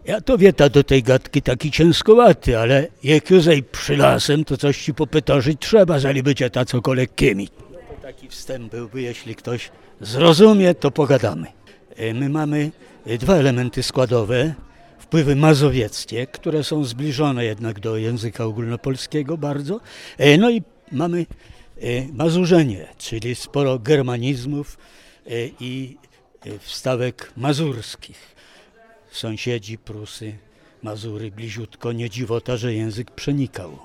Ja to wieta do tej gadki taki ciężkowaty, ale jak już przy lasem, to coś ci popytorzyć trzeba, zali będzie ta cokolwiek kiemi. To taki wstęp byłby, jeśli ktoś zrozumie, to pogadamy. My mamy dwa elementy składowe, wpływy mazowieckie, które są zbliżone jednak do języka ogólnopolskiego bardzo. No i mamy mazurzenie, czyli sporo germanizmów i wstawek mazurskich. Sąsiedzi, Prusy, Mazury, bliziutko, nie dziwota, że język przenikał.